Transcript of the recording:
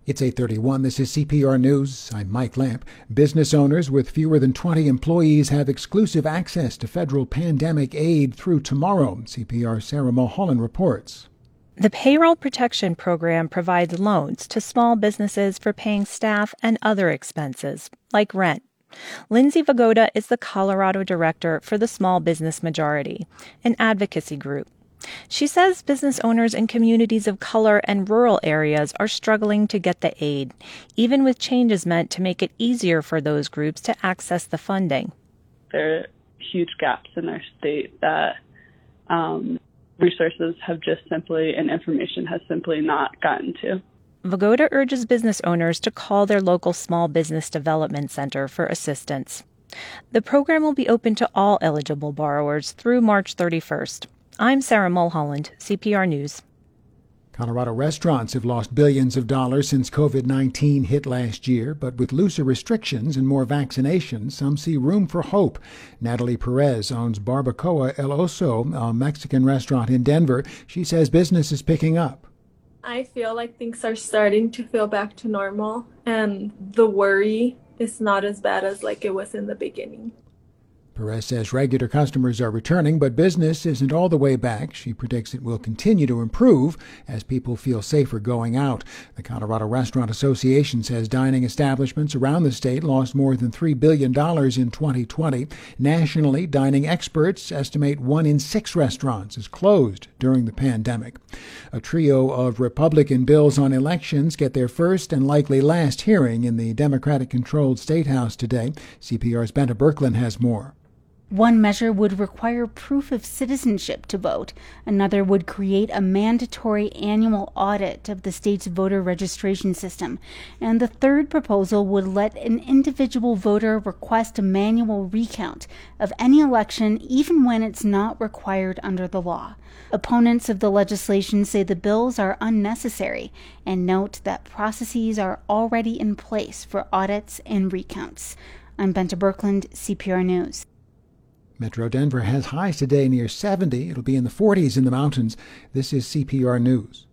It's 8:31. This is CPR News. I'm Mike Lamp. Business owners with fewer than 20 employees have exclusive access to federal pandemic aid through tomorrow. CPR's Sarah Mulholland reports. The Payroll Protection Program provides loans to small businesses for paying staff and other expenses, like rent. Lindsay Vagoda is the Colorado director for the Small Business Majority, an advocacy group. She says business owners in communities of color and rural areas are struggling to get the aid, even with changes meant to make it easier for those groups to access the funding. There are huge gaps in our state that resources have just simply, and information has simply not gotten to. Vagoda urges business owners to call their local small business development center for assistance. The program will be open to all eligible borrowers through March 31st. I'm Sarah Mulholland, CPR News. Colorado restaurants have lost billions of dollars since COVID-19 hit last year, but with looser restrictions and more vaccinations, some see room for hope. Natalie Perez owns Barbacoa El Oso, a Mexican restaurant in Denver. She says business is picking up. I feel like things are starting to feel back to normal, and the worry is not as bad as like it was in the beginning. Perez says regular customers are returning, but business isn't all the way back. She predicts it will continue to improve as people feel safer going out. The Colorado Restaurant Association says dining establishments around the state lost more than $3 billion in 2020. Nationally, dining experts estimate 1 in 6 restaurants is closed during the pandemic. A trio of Republican bills on elections get their first and likely last hearing in the Democratic-controlled State House today. CPR's Benta Birkeland has more. One measure would require proof of citizenship to vote. Another would create a mandatory annual audit of the state's voter registration system. And the third proposal would let an individual voter request a manual recount of any election, even when it's not required under the law. Opponents of the legislation say the bills are unnecessary and note that processes are already in place for audits and recounts. I'm Benta Birkeland, CPR News. Metro Denver has highs today near 70. It'll be in the 40s in the mountains. This is CPR News.